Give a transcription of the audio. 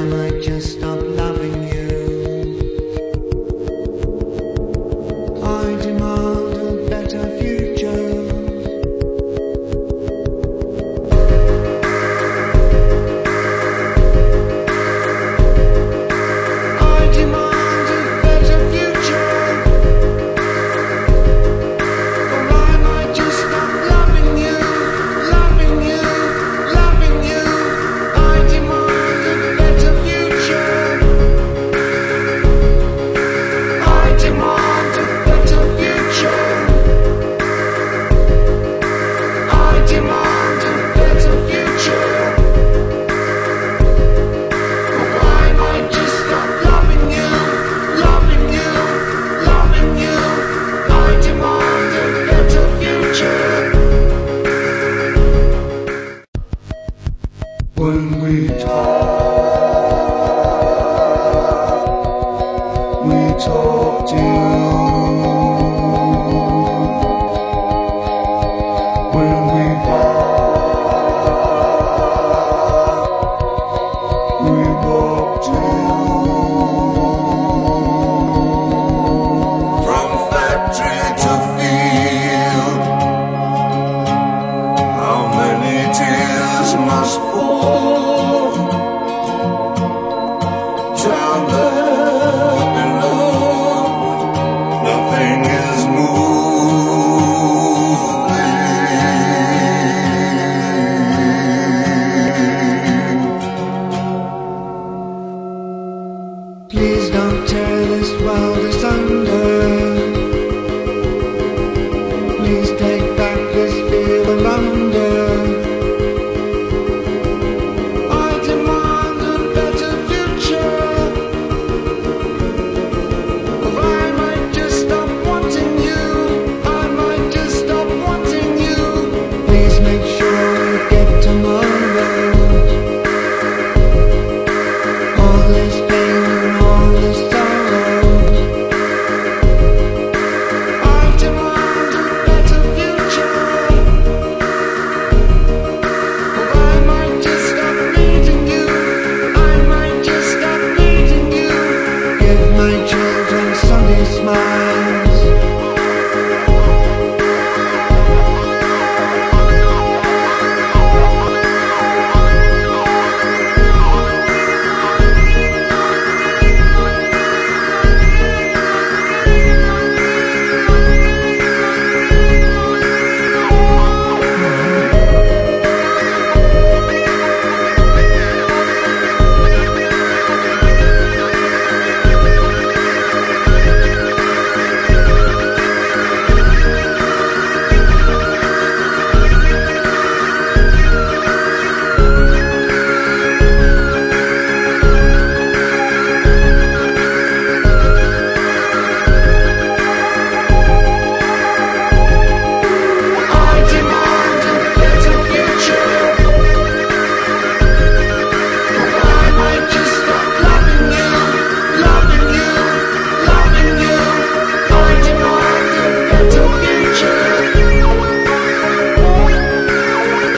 might just stop loving you. I demand a better future. I demand a better future. Or I might just stop loving you, loving you, loving you. I demand a better future. I demand a better future. I demand a better future. Or I might just stop loving you, loving you, loving you. I demand a better future. When we talk to you. When we walk to you. From factory to field, how many tears must fall down there below? Nothing is moving. Please don't tear this world asunder.